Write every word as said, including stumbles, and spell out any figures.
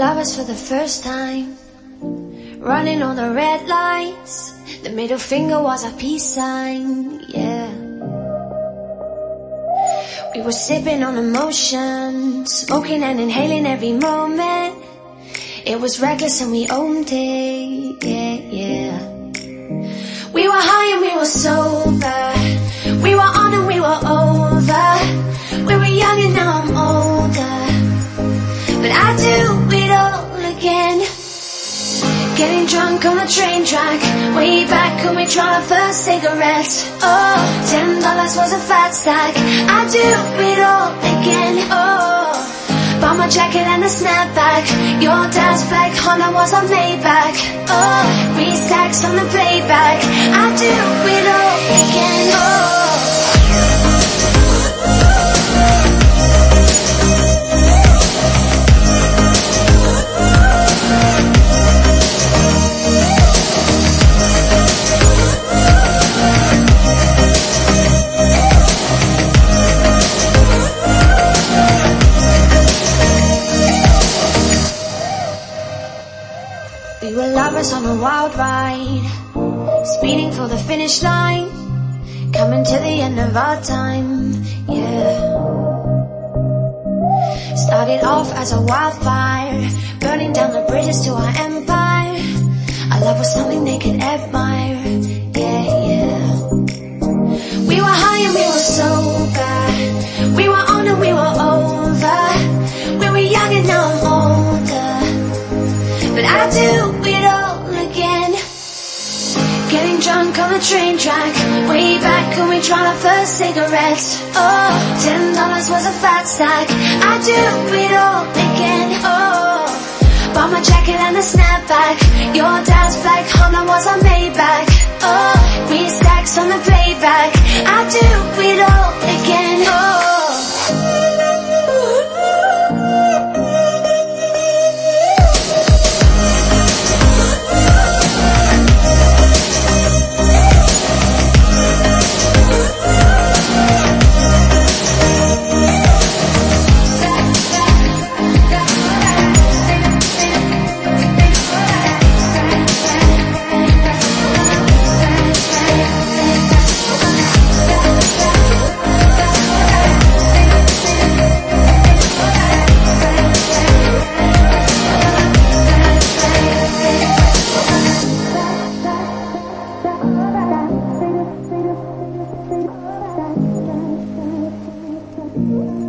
lovers for the first time, running on the red lights. The middle finger was a peace sign, yeah. We were sipping on emotion, smoking and inhaling every moment. It was reckless and we owned it, yeah, yeah. We were high and we were sober, we were on and we were over. We were young and now I'm older, but I do it all again. Getting drunk on the train track, way back when we tried our first cigarettes. Oh, ten dollars was a fat stack. I do it all again. Oh, bought my jacket and a snapback. Your dad's black Honda was on Maybach. Oh, three stacks on the playback. I do it all again. Oh. We were lovers on a wild ride, speeding for the finish line, coming to the end of our time, yeah. Started off as a wildfire, burning down the bridges to our empire. Our love was something they could admire, yeah, yeah. We were high and we were sober, we were on and we were over. We were young and now I'm older, but I do it all again. Getting drunk on the train track, way back when we tried our first cigarettes. Oh, ten dollars was a fat stack. I do it all again. Oh, bought my jacket and a snapback. Your dad's black Honda was on Maybach. Oh, three stacks on the playback. I do it all again. Oh. Thank you.